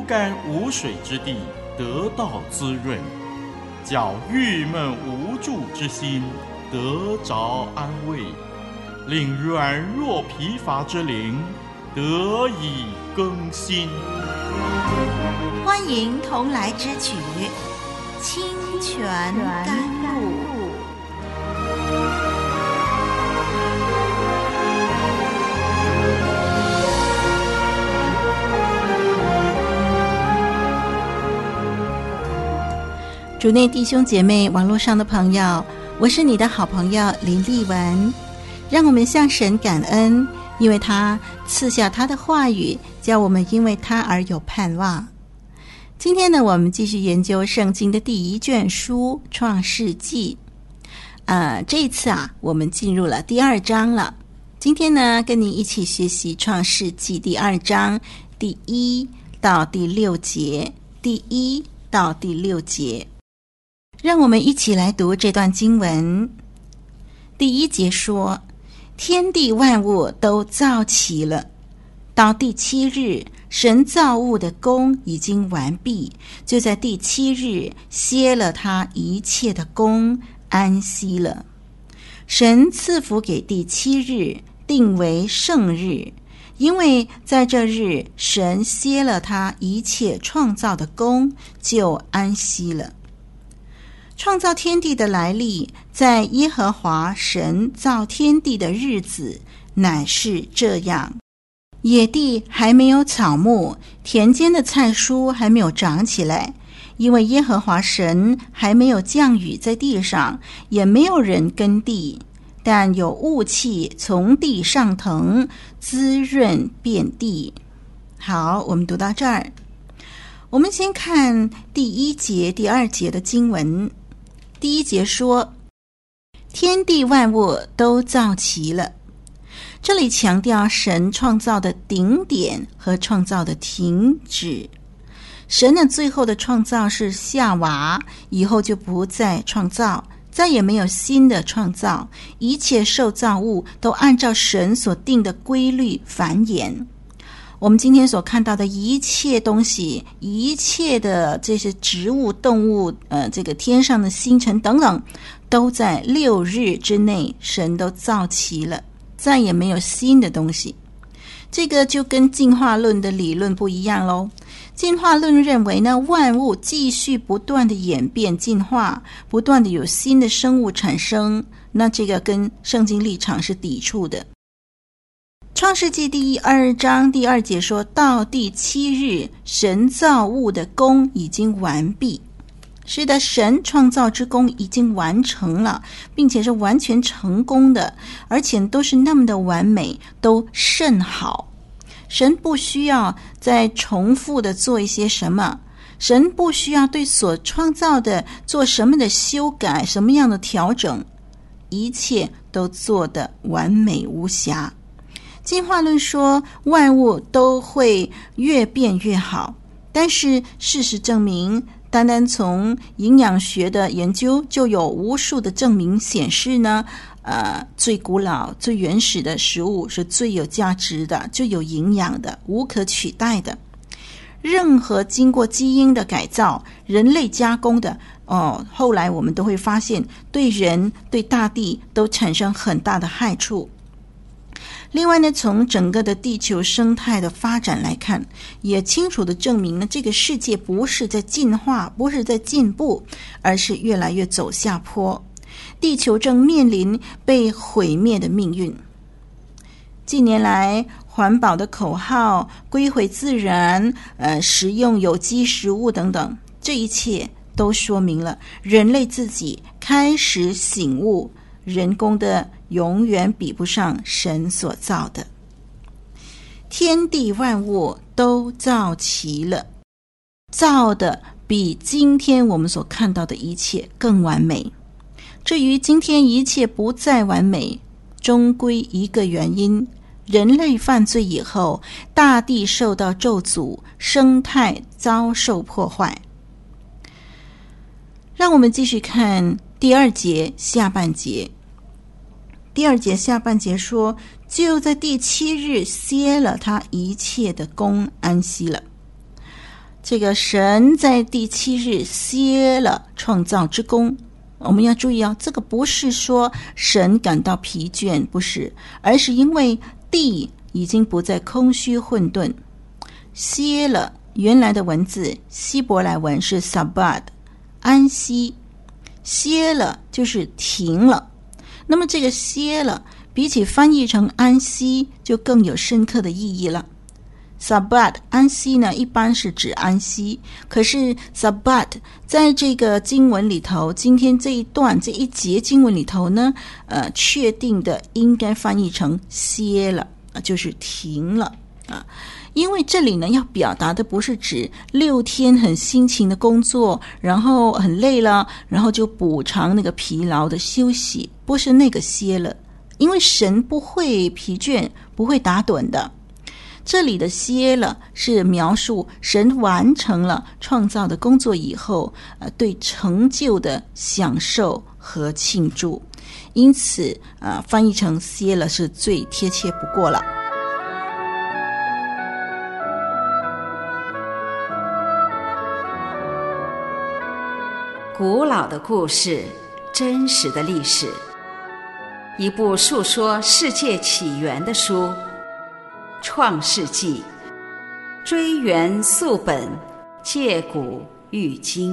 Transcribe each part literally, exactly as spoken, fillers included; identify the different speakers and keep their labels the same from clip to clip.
Speaker 1: 干无水之地得到滋润，叫郁闷无助之心得着安慰，令软弱疲乏之灵得以更新。
Speaker 2: 欢迎同来之曲《清泉甘露》。主内弟兄姐妹，网络上的朋友，我是你的好朋友林丽文。让我们向神感恩，因为他赐下他的话语，叫我们因为他而有盼望。今天呢，我们继续研究圣经的第一卷书《创世纪》。呃，这一次啊，我们进入了第二章了。今天呢，跟你一起学习《创世纪》第二章第一到第六节，第一到第六节。让我们一起来读这段经文。第一节说，天地万物都造齐了，到第七日，神造物的工已经完毕，就在第七日歇了他一切的工，安息了。神赐福给第七日，定为圣日，因为在这日神歇了他一切创造的工，就安息了。创造天地的来历，在耶和华神造天地的日子乃是这样：野地还没有草木，田间的菜蔬还没有长起来，因为耶和华神还没有降雨在地上，也没有人耕地，但有雾气从地上腾，滋润遍地。好，我们读到这儿。我们先看第一节、第二节的经文。第一节说，天地万物都造齐了。这里强调神创造的顶点和创造的停止。神的最后的创造是夏娃，以后就不再创造，再也没有新的创造，一切受造物都按照神所定的规律繁衍。我们今天所看到的一切东西，一切的这些植物、动物，呃，这个天上的星辰等等，都在六日之内，神都造齐了，再也没有新的东西。这个就跟进化论的理论不一样咯。进化论认为呢，万物继续不断的演变进化，不断的有新的生物产生，那这个跟圣经立场是抵触的。创世纪第二章第二节说，到第七日，神造物的工已经完毕。是的，神创造之工已经完成了，并且是完全成功的，而且都是那么的完美，都甚好。神不需要再重复的做一些什么，神不需要对所创造的做什么的修改，什么样的调整，一切都做得完美无瑕。进化论说万物都会越变越好，但是事实证明，单单从营养学的研究就有无数的证明显示呢，呃，最古老、最原始的食物是最有价值的、最有营养的、无可取代的。任何经过基因的改造、人类加工的，哦，后来我们都会发现，对人、对大地都产生很大的害处。另外呢，从整个的地球生态的发展来看，也清楚的证明呢，这个世界不是在进化，不是在进步，而是越来越走下坡。地球正面临被毁灭的命运。近年来，环保的口号、归回自然、呃，食用有机食物等等，这一切都说明了人类自己开始醒悟，人工的永远比不上神所造的。天地万物都造齐了，造的比今天我们所看到的一切更完美。至于今天一切不再完美，终归一个原因，人类犯罪以后，大地受到咒诅，生态遭受破坏。让我们继续看第二节下半节。第二节下半节说，就在第七日歇了他一切的工，安息了。 这个神在第七日歇了创造之功。我们要注意啊，这个不是说神感到疲倦，不是，而是因为地已经不再空虚混沌。歇了，原来的文字希伯来文是 sabbat， 安息，歇了就是停了。那么这个歇了比起翻译成安息就更有深刻的意义了。Sabbat 安息呢，一般是指安息，可是 Sabbat 在这个经文里头，今天这一段这一节经文里头呢，呃，确定的应该翻译成歇了，就是停了啊。因为这里呢，要表达的不是指六天很辛勤的工作，然后很累了，然后就补偿那个疲劳的休息，不是那个歇了，因为神不会疲倦，不会打盹的。这里的歇了是描述神完成了创造的工作以后，呃，对成就的享受和庆祝，因此啊、呃，翻译成歇了是最贴切不过了。
Speaker 3: 古老的故事，真实的历史，一部述说世界起源的书。创世纪，追源溯本，借古喻今。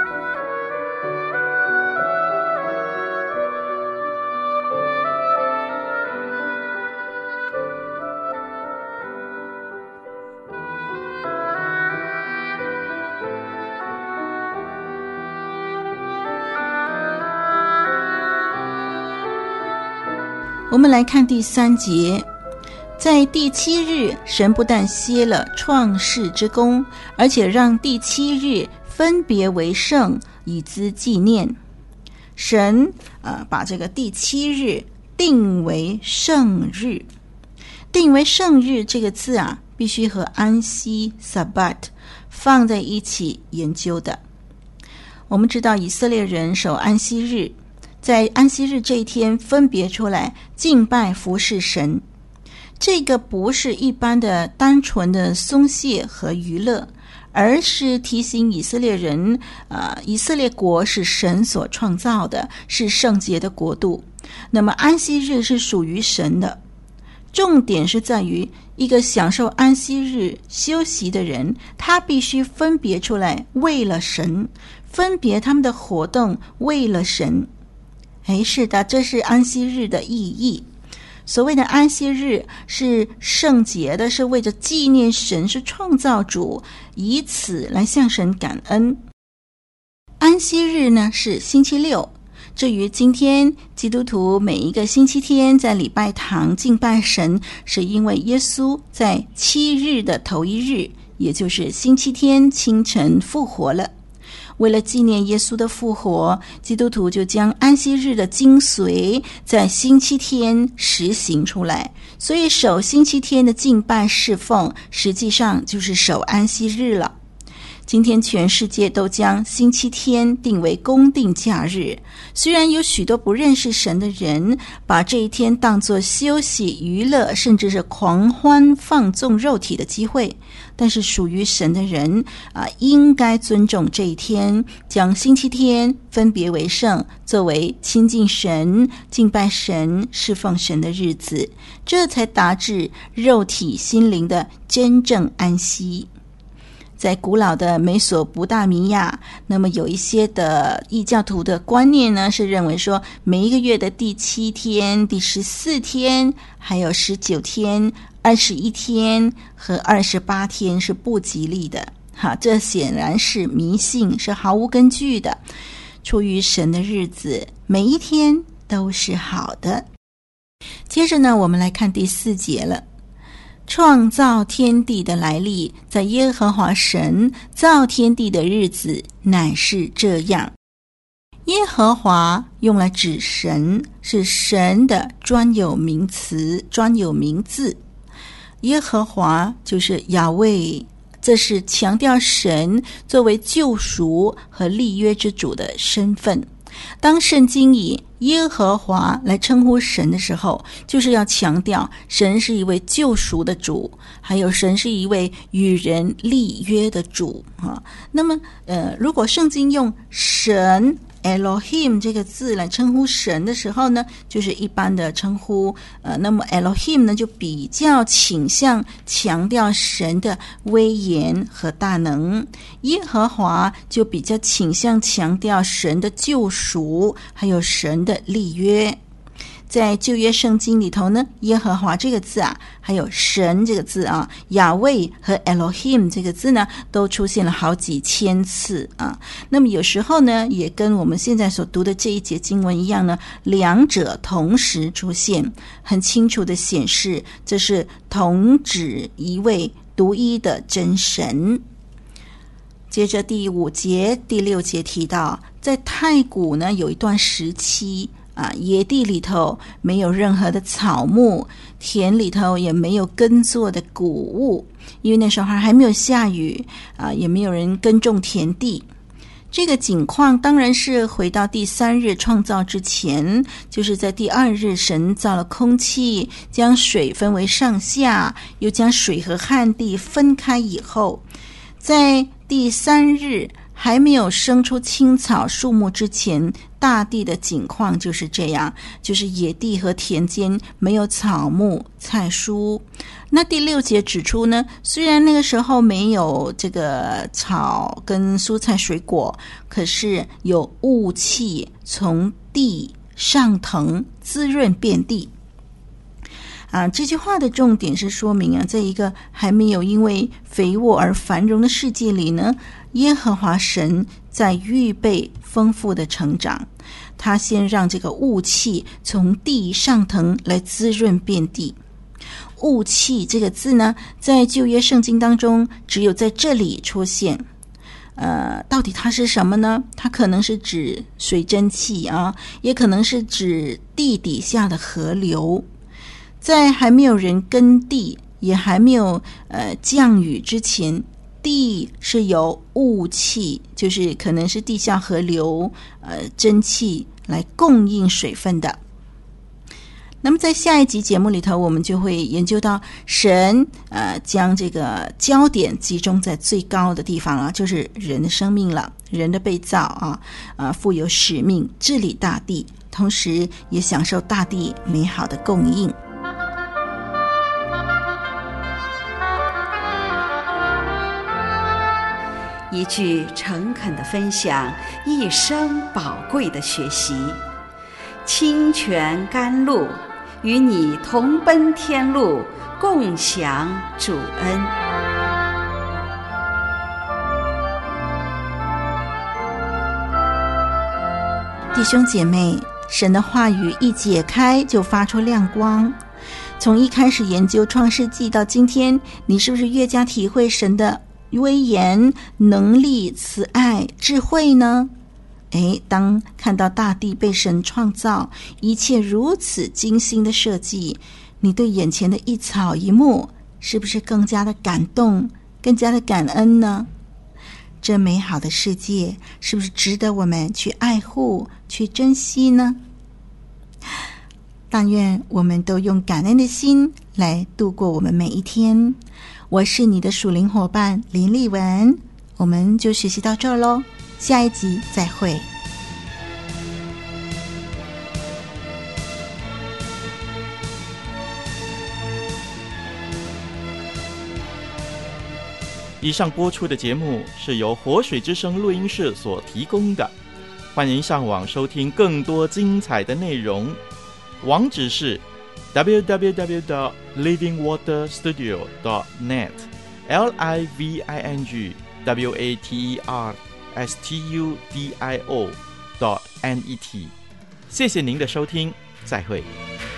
Speaker 2: 我们来看第三节。在第七日，神不但歇了创世之功，而且让第七日分别为圣，以资纪念。神、呃、把这个第七日定为圣日。定为圣日这个字啊，必须和安息 Sabbat 放在一起研究的。我们知道以色列人守安息日，在安息日这一天分别出来敬拜服侍神。这个不是一般的单纯的松懈和娱乐，而是提醒以色列人，呃，以色列国是神所创造的，是圣洁的国度。那么安息日是属于神的，重点是在于一个享受安息日休息的人，他必须分别出来为了神，分别他们的活动为了神。哎，是的，这是安息日的意义。所谓的安息日是圣洁的，是为着纪念神是创造主，以此来向神感恩。安息日呢是星期六。至于今天基督徒每一个星期天在礼拜堂敬拜神，是因为耶稣在七日的头一日，也就是星期天清晨复活了。为了纪念耶稣的复活，基督徒就将安息日的精髓在星期天实行出来。所以守星期天的敬拜侍奉，实际上就是守安息日了。今天全世界都将星期天定为公定假日，虽然有许多不认识神的人把这一天当作休息、娱乐，甚至是狂欢放纵肉体的机会，但是属于神的人啊，应该尊重这一天，将星期天分别为圣，作为亲近神、敬拜神、侍奉神的日子，这才达至肉体心灵的真正安息。在古老的美索不达米亚，那么有一些的异教徒的观念呢，是认为说每一个月的第七天、第十四天、还有十九天、二十一天和二十八天是不吉利的。哈，这显然是迷信，是毫无根据的。出于神的日子，每一天都是好的。接着呢，我们来看第四节了。创造天地的来历，在耶和华神造天地的日子乃是这样。耶和华用来指神，是神的专有名词、专有名字。耶和华就是雅卫，这是强调神作为救赎和立约之主的身份。 当圣经以耶和华来称呼神的时候，就是要强调神是一位救赎的主，还有神是一位与人立约的主啊。那么呃，如果圣经用神Elohim 这个字来称呼神的时候呢，就是一般的称呼，呃，那么 Elohim 呢就比较倾向强调神的威严和大能，耶和华就比较倾向强调神的救赎，还有神的立约。在旧约圣经里头呢，耶和华这个字啊，还有神这个字啊，雅卫和 Elohim 这个字呢，都出现了好几千次啊。那么有时候呢，也跟我们现在所读的这一节经文一样呢，两者同时出现，很清楚的显示这是同指一位独一的真神。接着第五节、第六节提到，在太古呢有一段时期啊，野地里头没有任何的草木，田里头也没有耕作的谷物，因为那时候还没有下雨啊，也没有人耕种田地。这个景况当然是回到第三日创造之前，就是在第二日神造了空气，将水分为上下，又将水和旱地分开以后，在第三日还没有生出青草树木之前，大地的景况就是这样，就是野地和田间没有草木菜蔬。那第六节指出呢，虽然那个时候没有这个草跟蔬菜水果，可是有雾气从地上腾，滋润遍地。啊，这句话的重点是说明啊，在一个还没有因为肥沃而繁荣的世界里呢，耶和华神在预备丰富的成长。他先让这个雾气从地上腾，来滋润遍地。雾气这个字呢，在旧约圣经当中只有在这里出现。呃，到底它是什么呢？它可能是指水蒸气啊，也可能是指地底下的河流。在还没有人耕地，也还没有呃降雨之前，地是由雾气，就是可能是地下河流呃蒸汽来供应水分的。那么在下一集节目里头，我们就会研究到神呃将这个焦点集中在最高的地方了，就是人的生命了，人的被造啊，呃负有使命治理大地，同时也享受大地美好的供应。
Speaker 3: 一句诚恳的分享，一生宝贵的学习。清泉甘露，与你同奔天路，共享主恩。
Speaker 2: 弟兄姐妹，神的话语一解开就发出亮光。从一开始研究创世纪到今天，你是不是越加体会神的威严、能力、慈爱、智慧呢？诶，当看到大地被神创造，一切如此精心的设计，你对眼前的一草一木是不是更加的感动，更加的感恩呢？这美好的世界是不是值得我们去爱护、去珍惜呢？但愿我们都用感恩的心来度过我们每一天。我是你的属灵伙伴林丽文，我们就学习到这儿咯，下一集再会。
Speaker 1: 以上播出的节目是由活水之声录音室所提供的，欢迎上网收听更多精彩的内容，网址是 double-u double-u double-u dot living water studio dot net L I V I N G W A T E R S T U D I O dot N E T。 谢谢您的收听，再会。